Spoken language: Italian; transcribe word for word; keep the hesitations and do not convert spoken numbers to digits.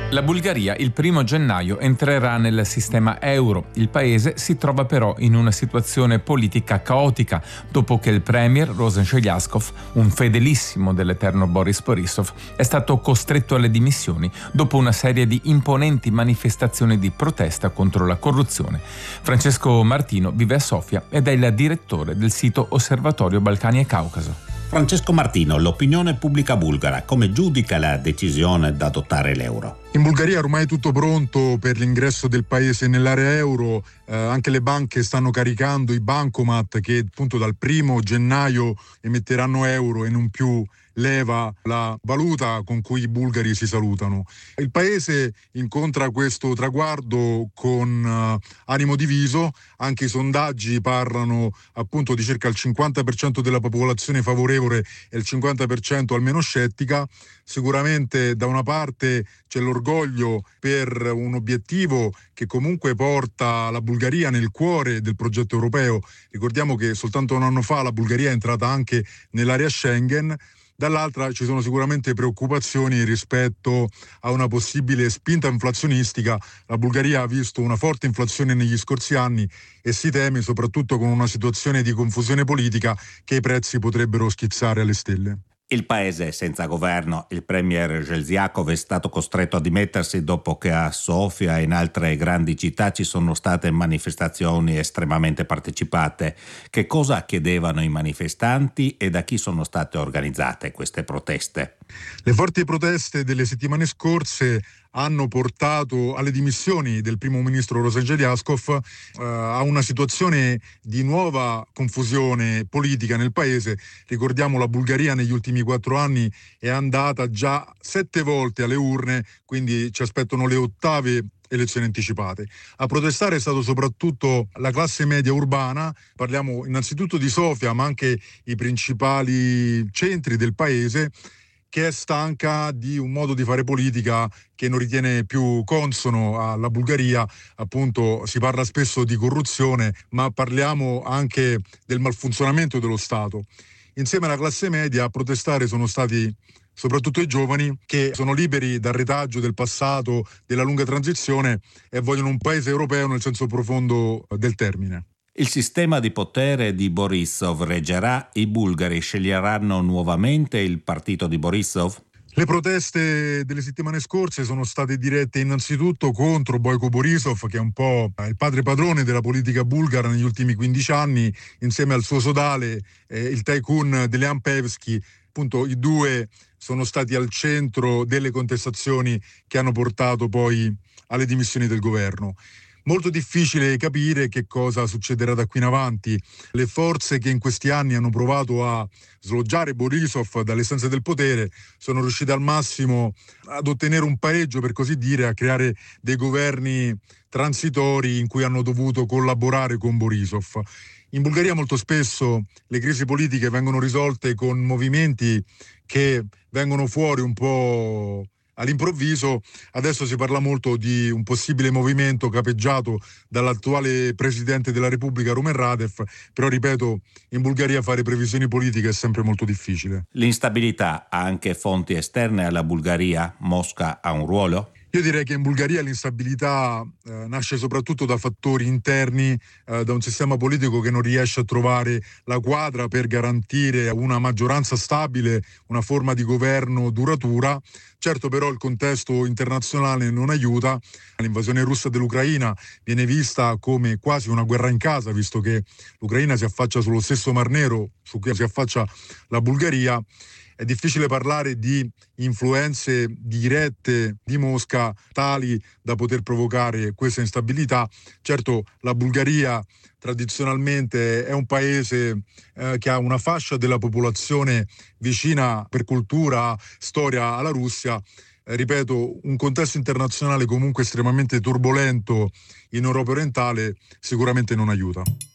La Bulgaria il primo gennaio entrerà nel sistema euro. Il paese si trova però in una situazione politica caotica dopo che il premier Rosen Chelyabinsk, un fedelissimo dell'eterno Boris Borisov, è stato costretto alle dimissioni dopo una serie di imponenti manifestazioni di protesta contro la corruzione. Francesco Martino vive a Sofia ed è il direttore del sito Osservatorio Balcani e Caucaso. Francesco Martino, l'opinione pubblica bulgara, come giudica la decisione di adottare l'euro? In Bulgaria ormai è tutto pronto per l'ingresso del paese nell'area euro, eh, anche le banche stanno caricando i bancomat che appunto dal primo gennaio emetteranno euro e non più leva, la valuta con cui i bulgari si salutano. Il paese incontra questo traguardo con uh, animo diviso, anche i sondaggi parlano appunto di circa il cinquanta per cento della popolazione favorevole e il cinquanta per cento almeno scettica. Sicuramente da una parte c'è l'orgoglio per un obiettivo che comunque porta la Bulgaria nel cuore del progetto europeo. Ricordiamo che soltanto un anno fa la Bulgaria è entrata anche nell'area Schengen. Dall'altra ci sono sicuramente preoccupazioni rispetto a una possibile spinta inflazionistica. La Bulgaria ha visto una forte inflazione negli scorsi anni e si teme, soprattutto con una situazione di confusione politica, che i prezzi potrebbero schizzare alle stelle. Il paese è senza governo. Il premier Zelziakov è stato costretto a dimettersi dopo che a Sofia e in altre grandi città ci sono state manifestazioni estremamente partecipate. Che cosa chiedevano i manifestanti e da chi sono state organizzate queste proteste? Le forti proteste delle settimane scorse hanno portato alle dimissioni del primo ministro Rosen Chelyabinsk, eh, a una situazione di nuova confusione politica nel paese. Ricordiamo, la Bulgaria negli ultimi quattro anni è andata già sette volte alle urne, quindi ci aspettano le ottave elezioni anticipate. A protestare è stato soprattutto la classe media urbana, parliamo innanzitutto di Sofia, ma anche i principali centri del paese, che è stanca di un modo di fare politica che non ritiene più consono alla Bulgaria. Appunto, si parla spesso di corruzione, ma parliamo anche del malfunzionamento dello Stato. Insieme alla classe media a protestare sono stati soprattutto i giovani, che sono liberi dal retaggio del passato, della lunga transizione, e vogliono un paese europeo nel senso profondo del termine. Il sistema di potere di Borisov reggerà? I bulgari sceglieranno nuovamente il partito di Borisov? Le proteste delle settimane scorse sono state dirette innanzitutto contro Boyko Borisov, che è un po' il padre padrone della politica bulgara negli ultimi quindici anni, insieme al suo sodale, eh, il tycoon Delian Peevski. Appunto, i due sono stati al centro delle contestazioni che hanno portato poi alle dimissioni del governo. Molto difficile capire che cosa succederà da qui in avanti. Le forze che in questi anni hanno provato a sloggiare Borisov dalle stanze del potere sono riuscite al massimo ad ottenere un pareggio, per così dire, a creare dei governi transitori in cui hanno dovuto collaborare con Borisov. In Bulgaria molto spesso le crisi politiche vengono risolte con movimenti che vengono fuori un po' all'improvviso. Adesso si parla molto di un possibile movimento capeggiato dall'attuale presidente della Repubblica Rumen Radev, però ripeto, in Bulgaria fare previsioni politiche è sempre molto difficile. L'instabilità ha anche fonti esterne alla Bulgaria? Mosca ha un ruolo? Io direi che in Bulgaria l'instabilità eh, nasce soprattutto da fattori interni, eh, da un sistema politico che non riesce a trovare la quadra per garantire una maggioranza stabile, una forma di governo duratura. Certo, però il contesto internazionale non aiuta. L'invasione russa dell'Ucraina viene vista come quasi una guerra in casa, visto che l'Ucraina si affaccia sullo stesso Mar Nero su cui si affaccia la Bulgaria. È difficile parlare di influenze dirette di Mosca tali da poter provocare questa instabilità. Certo, la Bulgaria tradizionalmente è un paese eh, che ha una fascia della popolazione vicina per cultura, storia alla Russia. Eh, ripeto, un contesto internazionale comunque estremamente turbolento in Europa orientale sicuramente non aiuta.